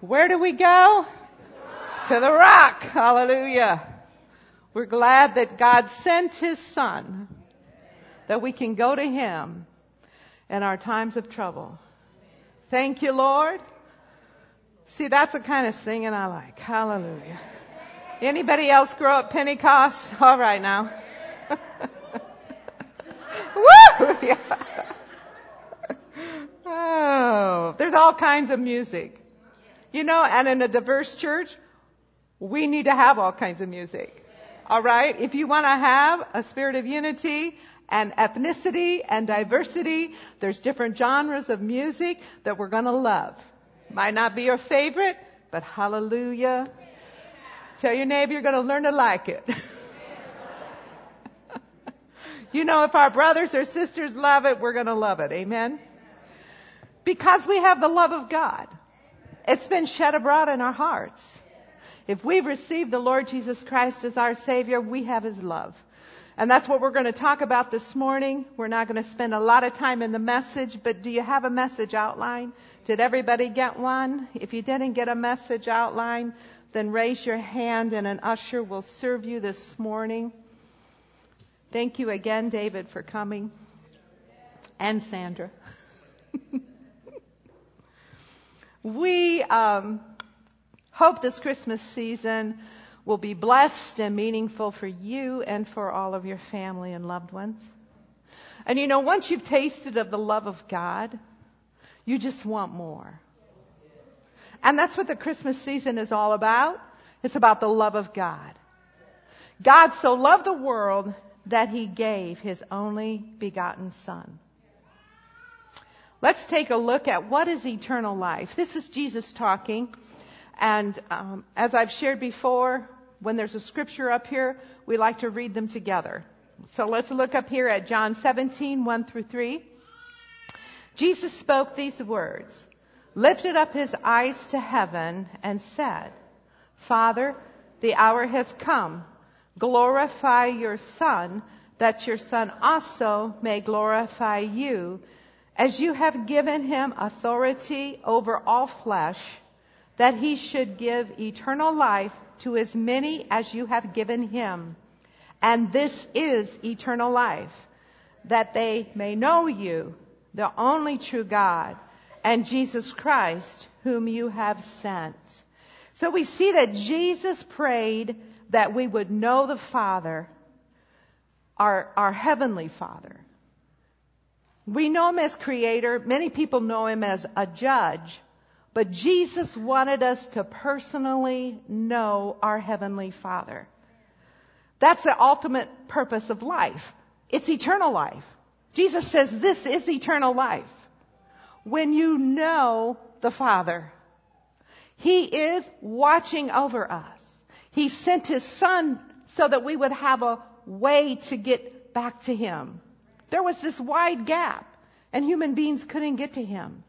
Where do we go? To the rock. Hallelujah. We're glad that God sent his son, that we can go to him in our times of trouble. Thank you, Lord. See, that's the kind of singing I like. Hallelujah. Anybody else grow up Pentecost? All right now. Woo! Yeah. Oh, there's all kinds of music. And in a diverse church, we need to have all kinds of music. All right? If you want to have a spirit of unity and ethnicity and diversity, there's different genres of music that we're going to love. Might not be your favorite, but hallelujah. Tell your neighbor you're going to learn to like it. If our brothers or sisters love it, we're going to love it. Amen? Because we have the love of God. It's been shed abroad in our hearts. If we've received the Lord Jesus Christ as our Savior, we have his love. And that's what we're going to talk about this morning. We're not going to spend a lot of time in the message, but do you have a message outline? Did everybody get one? If you didn't get a message outline, then raise your hand and an usher will serve you this morning. Thank you again, David, for coming. And Sandra. We hope this Christmas season will be blessed and meaningful for you and for all of your family and loved ones. And once you've tasted of the love of God, you just want more. And that's what the Christmas season is all about. It's about the love of God. God so loved the world that he gave his only begotten Son. Let's take a look at what is eternal life. This is Jesus talking. And as I've shared before, when there's a scripture up here, we like to read them together. So let's look up here at John 17, 1 through 3. Jesus spoke these words, lifted up his eyes to heaven, and said, Father, the hour has come. Glorify your Son, that your Son also may glorify you, as you have given him authority over all flesh, that he should give eternal life to as many as you have given him. And this is eternal life, that they may know you, the only true God, and Jesus Christ, whom you have sent. So we see that Jesus prayed that we would know the Father, our heavenly Father. We know him as creator. Many people know him as a judge. But Jesus wanted us to personally know our heavenly Father. That's the ultimate purpose of life. It's eternal life. Jesus says this is eternal life. When you know the Father, he is watching over us. He sent his Son so that we would have a way to get back to him. There was this wide gap, and human beings couldn't get to him.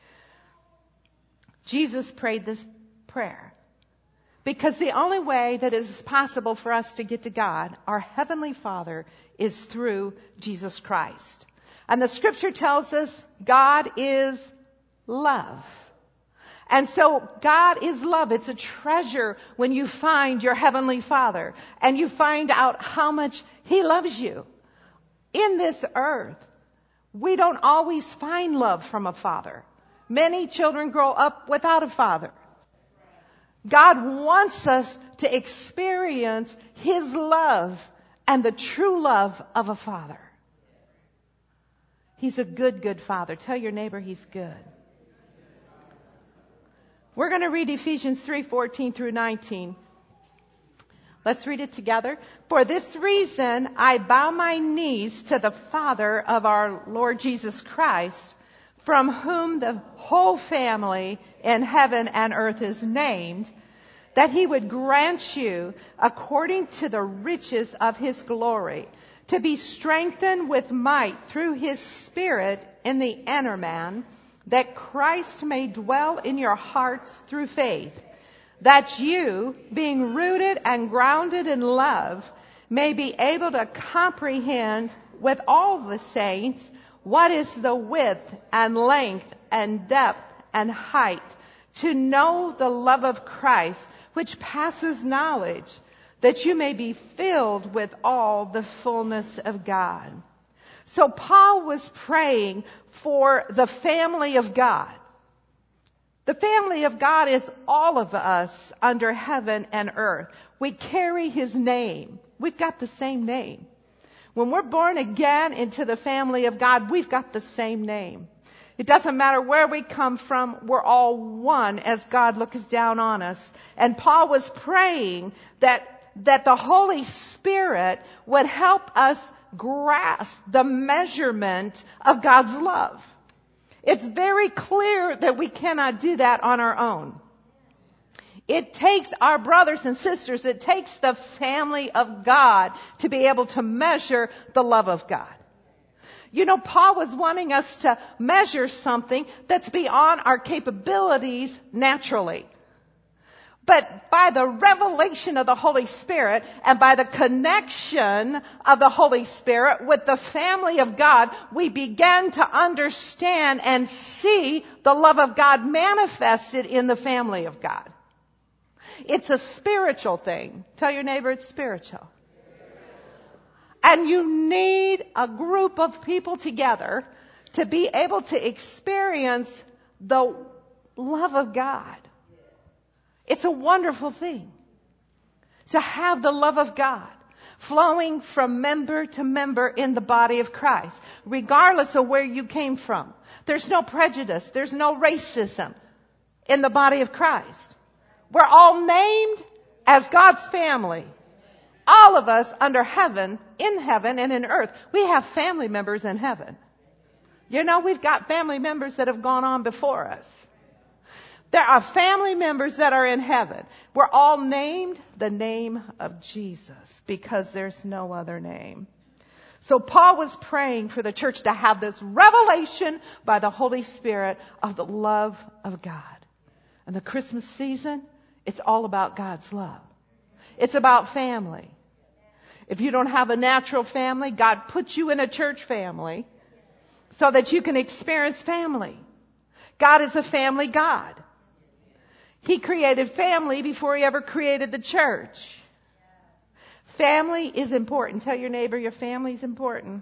Jesus prayed this prayer because the only way that is possible for us to get to God, our Heavenly Father, is through Jesus Christ. And the scripture tells us God is love. And so God is love. It's a treasure when you find your Heavenly Father and you find out how much he loves you. In this earth, we don't always find love from a father. Many children grow up without a father. God wants us to experience his love and the true love of a father. He's a good, good father. Tell your neighbor he's good. We're going to read Ephesians 3:14 through 19. Let's read it together. For this reason, I bow my knees to the Father of our Lord Jesus Christ, from whom the whole family in heaven and earth is named, that he would grant you, according to the riches of his glory, to be strengthened with might through his Spirit in the inner man, that Christ may dwell in your hearts through faith, that you, being rooted and grounded in love, may be able to comprehend with all the saints what is the width and length and depth and height, to know the love of Christ, which passes knowledge, that you may be filled with all the fullness of God. So Paul was praying for the family of God. The family of God is all of us under heaven and earth. We carry his name. We've got the same name. When we're born again into the family of God, we've got the same name. It doesn't matter where we come from, we're all one as God looks down on us. And Paul was praying that the Holy Spirit would help us grasp the measurement of God's love. It's very clear that we cannot do that on our own. It takes our brothers and sisters, it takes the family of God to be able to measure the love of God. You know, Paul was wanting us to measure something that's beyond our capabilities naturally. But by the revelation of the Holy Spirit and by the connection of the Holy Spirit with the family of God, we began to understand and see the love of God manifested in the family of God. It's a spiritual thing. Tell your neighbor it's spiritual. And you need a group of people together to be able to experience the love of God. It's a wonderful thing to have the love of God flowing from member to member in the body of Christ, regardless of where you came from. There's no prejudice. There's no racism in the body of Christ. We're all named as God's family. All of us under heaven, in heaven and in earth. We have family members in heaven. You know, we've got family members that have gone on before us. There are family members that are in heaven. We're all named the name of Jesus because there's no other name. So Paul was praying for the church to have this revelation by the Holy Spirit of the love of God. And the Christmas season, it's all about God's love. It's about family. If you don't have a natural family, God puts you in a church family so that you can experience family. God is a family God. He created family before he ever created the church. Family is important. Tell your neighbor your family is important.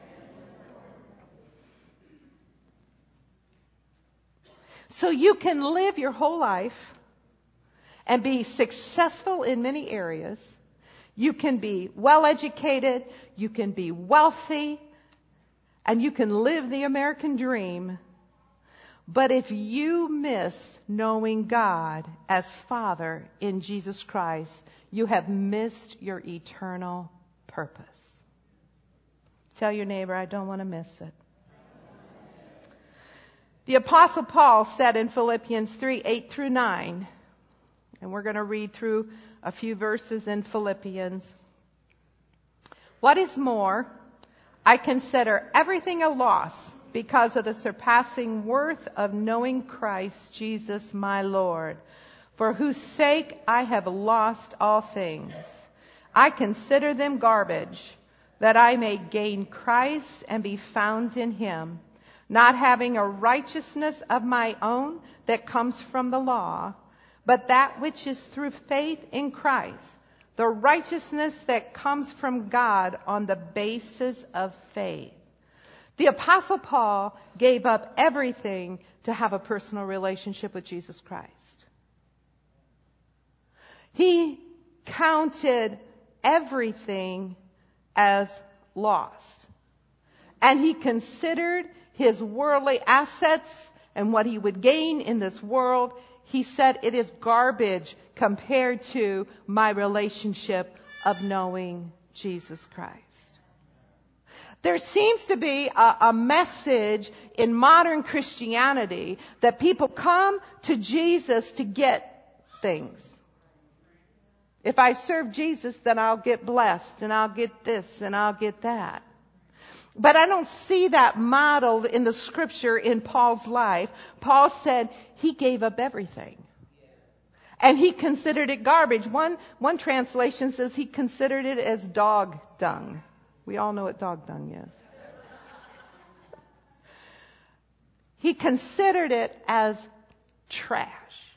So you can live your whole life and be successful in many areas. You can be well educated, you can be wealthy, and you can live the American dream. But if you miss knowing God as Father in Jesus Christ, you have missed your eternal purpose. Tell your neighbor, I don't want to miss it. The Apostle Paul said in Philippians 3:8-9, and we're going to read through a few verses in Philippians. What is more, I consider everything a loss because of the surpassing worth of knowing Christ Jesus my Lord, for whose sake I have lost all things. I consider them garbage, that I may gain Christ and be found in him, not having a righteousness of my own that comes from the law, but that which is through faith in Christ, the righteousness that comes from God on the basis of faith. The Apostle Paul gave up everything to have a personal relationship with Jesus Christ. He counted everything as lost. And he considered his worldly assets and what he would gain in this world. He said it is garbage compared to my relationship of knowing Jesus Christ. There seems to be a message in modern Christianity that people come to Jesus to get things. If I serve Jesus, then I'll get blessed, and I'll get this, and I'll get that. But I don't see that modeled in the scripture in Paul's life. Paul said he gave up everything. And he considered it garbage. One translation says he considered it as dog dung. We all know what dog dung is. He considered it as trash.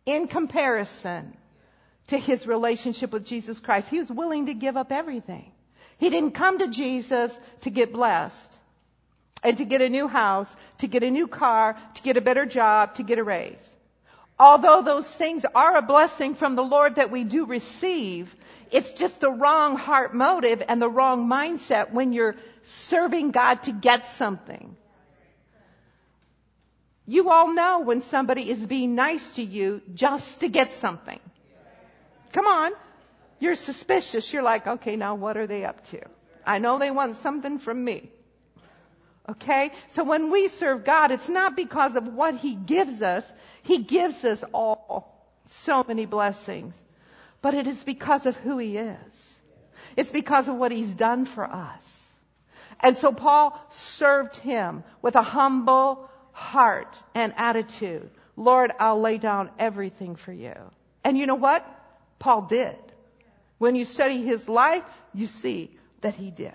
in comparison to his relationship with Jesus Christ. He was willing to give up everything. He didn't come to Jesus to get blessed and to get a new house, to get a new car, to get a better job, to get a raise. Although those things are a blessing from the Lord that we do receive, it's just the wrong heart motive and the wrong mindset when you're serving God to get something. You all know when somebody is being nice to you just to get something. Come on. You're suspicious. You're like, okay, now what are they up to? I know they want something from me. Okay? So when we serve God, it's not because of what He gives us. He gives us all so many blessings. But it is because of who He is. It's because of what He's done for us. And so Paul served Him with a humble heart and attitude. Lord, I'll lay down everything for you. And you know what? Paul did. When you study his life, you see that he did.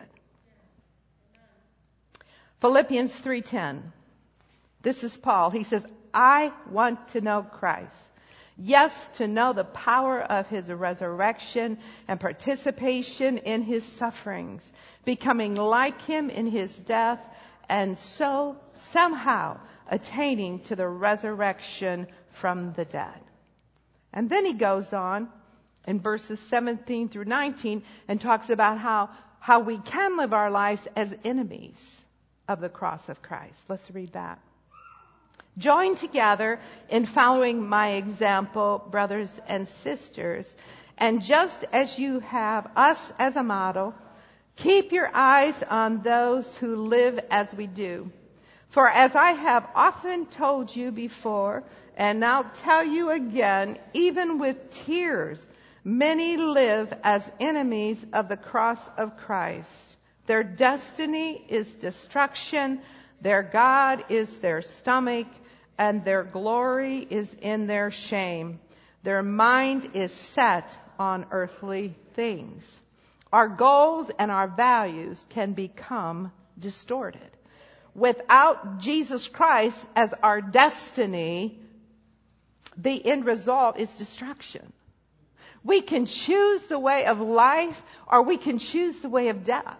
Philippians 3:10. This is Paul. He says, I want to know Christ. Yes, to know the power of His resurrection and participation in His sufferings, becoming like Him in His death, and so somehow attaining to the resurrection from the dead. And then he goes on in verses 17 through 19 and talks about how we can live our lives as enemies of the cross of Christ. Let's read that. Join together in following my example, brothers and sisters, and just as you have us as a model, keep your eyes on those who live as we do. For as I have often told you before, and now tell you again, even with tears, many live as enemies of the cross of Christ. Their destiny is destruction, their God is their stomach, and their glory is in their shame. Their mind is set on earthly things. Our goals and our values can become distorted. Without Jesus Christ as our destiny, the end result is destruction. We can choose the way of life or we can choose the way of death.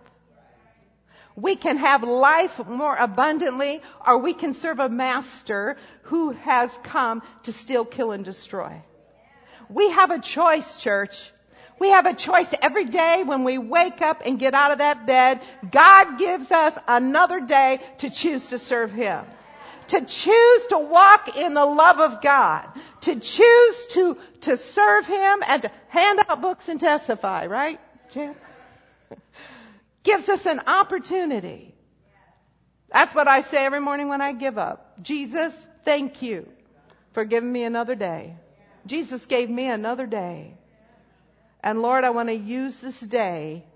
We can have life more abundantly or we can serve a master who has come to steal, kill, and destroy. We have a choice, church. We have a choice every day when we wake up and get out of that bed. God gives us another day to choose to serve Him. To choose to walk in the love of God. To choose to serve Him and to hand out books and testify, right, Jim? Gives us an opportunity. That's what I say every morning when I give up. Jesus, thank you for giving me another day. Jesus gave me another day. And Lord, I want to use this day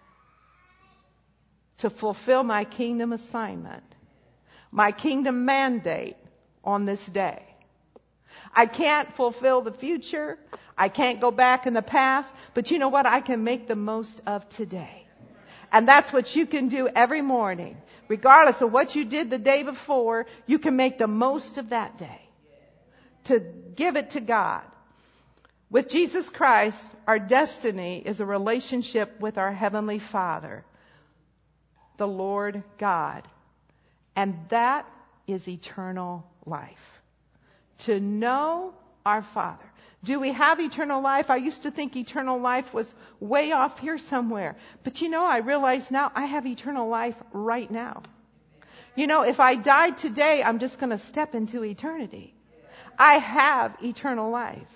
to fulfill my kingdom assignment, my kingdom mandate on this day. I can't fulfill the future. I can't go back in the past. But you know what? I can make the most of today. And that's what you can do every morning. Regardless of what you did the day before, you can make the most of that day to give it to God. With Jesus Christ, our destiny is a relationship with our Heavenly Father, the Lord God. And that is eternal life. To know our Father. Do we have eternal life? I used to think eternal life was way off here somewhere. But you know, I realize now I have eternal life right now. You know, if I died today, I'm just going to step into eternity. I have eternal life.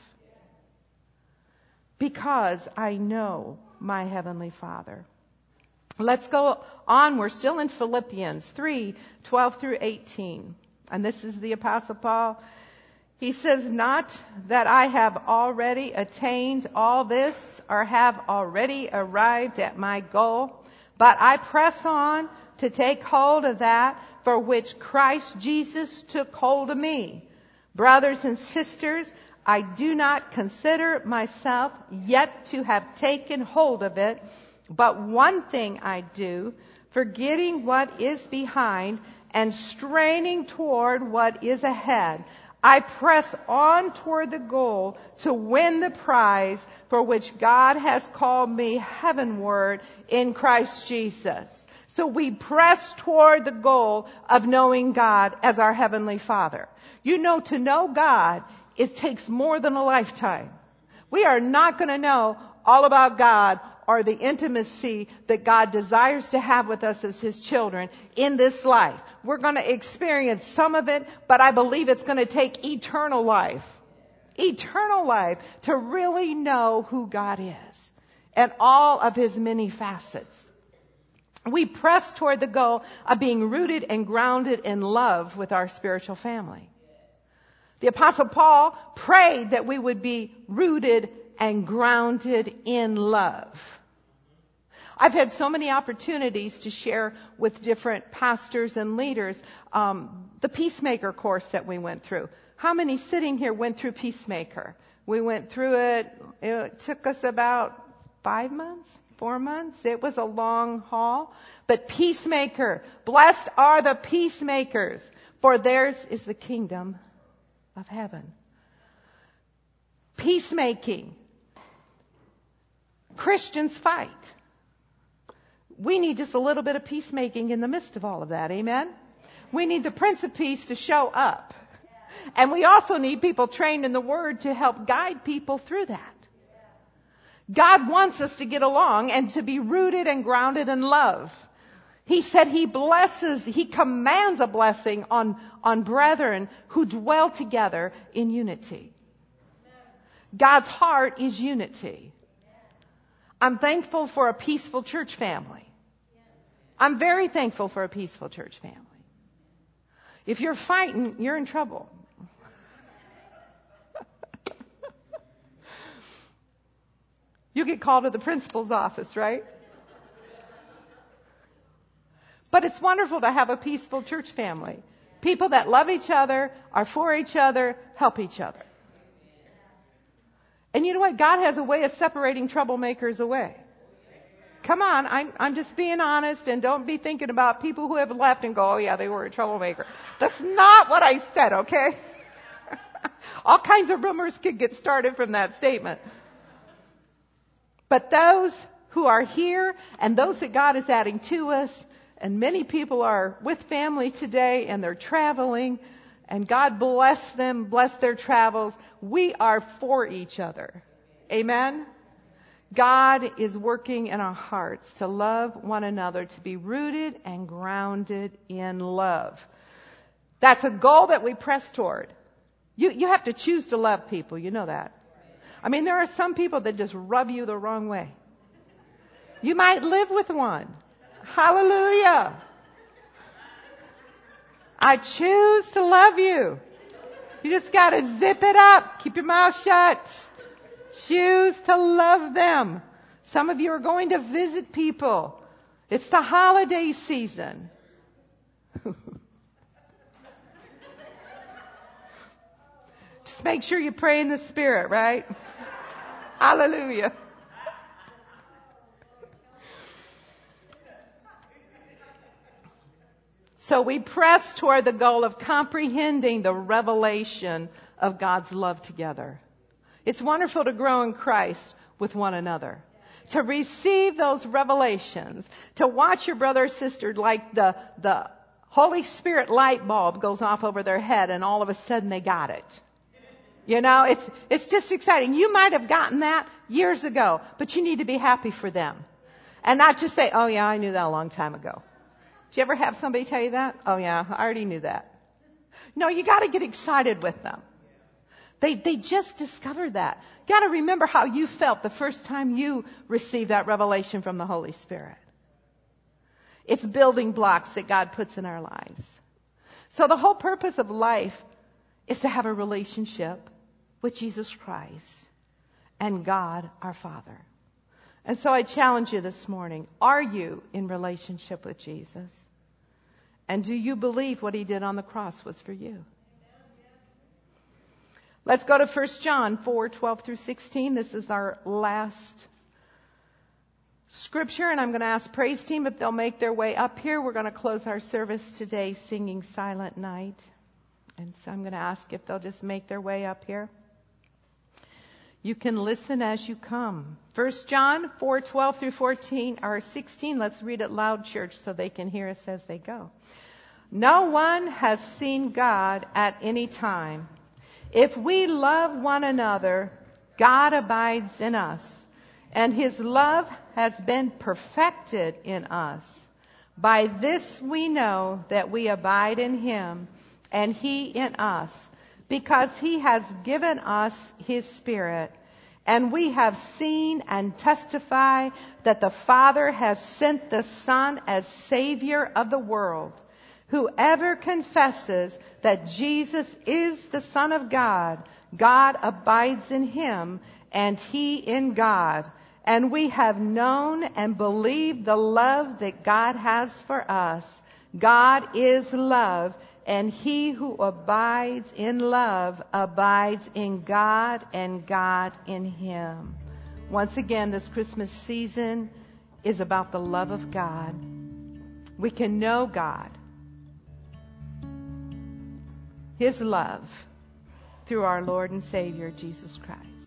Because I know my Heavenly Father. Let's go on. We're still in Philippians 3:12 through 18. And this is the Apostle Paul. He says, not that I have already attained all this or have already arrived at my goal, but I press on to take hold of that for which Christ Jesus took hold of me. Brothers and sisters, I do not consider myself yet to have taken hold of it, but one thing I do, forgetting what is behind and straining toward what is ahead. I press on toward the goal to win the prize for which God has called me heavenward in Christ Jesus. So we press toward the goal of knowing God as our Heavenly Father. You know, to know God, it takes more than a lifetime. We are not going to know all about God or the intimacy that God desires to have with us as His children in this life. We're going to experience some of it, but I believe it's going to take eternal life to really know who God is and all of His many facets. We press toward the goal of being rooted and grounded in love with our spiritual family. The Apostle Paul prayed that we would be rooted and grounded in love. I've had so many opportunities to share with different pastors and leaders the Peacemaker course that we went through. How many sitting here went through Peacemaker? We went through it. It took us about 4 months. It was a long haul. But Peacemaker, blessed are the peacemakers, for theirs is the kingdom of heaven. Peacemaking. Christians fight. We need just a little bit of peacemaking in the midst of all of that. Amen? We need the Prince of Peace to show up. And we also need people trained in the Word to help guide people through that. God wants us to get along and to be rooted and grounded in love. He said He commands a blessing on brethren who dwell together in unity. God's heart is unity. I'm thankful for a peaceful church family. I'm very thankful for a peaceful church family. If you're fighting, you're in trouble. You get called to the principal's office, right? But it's wonderful to have a peaceful church family. People that love each other, are for each other, help each other. And you know what? God has a way of separating troublemakers away. Come on, I'm just being honest, and don't be thinking about people who have left and go, oh yeah, they were a troublemaker. That's not what I said, okay? All kinds of rumors could get started from that statement. But those who are here and those that God is adding to us, and many people are with family today and they're traveling, and God bless them, bless their travels. We are for each other. Amen? God is working in our hearts to love one another, to be rooted and grounded in love. That's a goal that we press toward. You have to choose to love people. You know that. I mean, there are some people that just rub you the wrong way. You might live with one. Hallelujah. I choose to love you. You just got to zip it up. Keep your mouth shut. Choose to love them. Some of you are going to visit people. It's the holiday season. Just make sure you pray in the Spirit, right? Hallelujah. So we press toward the goal of comprehending the revelation of God's love together. It's wonderful to grow in Christ with one another, to receive those revelations, to watch your brother or sister like the Holy Spirit light bulb goes off over their head and all of a sudden they got it. You know, it's just exciting. You might have gotten that years ago, but you need to be happy for them. And not just say, oh yeah, I knew that a long time ago. Did you ever have somebody tell you that? Oh yeah, I already knew that. No, you got to get excited with them. They just discovered that. You got to remember how you felt the first time you received that revelation from the Holy Spirit. It's building blocks that God puts in our lives. So the whole purpose of life is to have a relationship with Jesus Christ and God our Father. And so I challenge you this morning, are you in relationship with Jesus? And do you believe what He did on the cross was for you? Let's go to 1 John 4:12 through 16. This is our last scripture, and I'm going to ask praise team if they'll make their way up here. We're going to close our service today singing Silent Night. And so I'm going to ask if they'll just make their way up here. You can listen as you come. 1 John 4:12 through 14 or 16. Let's read it loud, church, so they can hear us as they go. No one has seen God at any time. If we love one another, God abides in us, and his love has been perfected in us. By this we know that we abide in him, and he in us, because he has given us his Spirit. And we have seen and testify that the Father has sent the Son as Savior of the world. Whoever confesses that Jesus is the Son of God, God abides in him, and he in God. And we have known and believed the love that God has for us. God is love, and he who abides in love abides in God, and God in him. Once again, this Christmas season is about the love of God. We can know God, his love, through our Lord and Savior, Jesus Christ.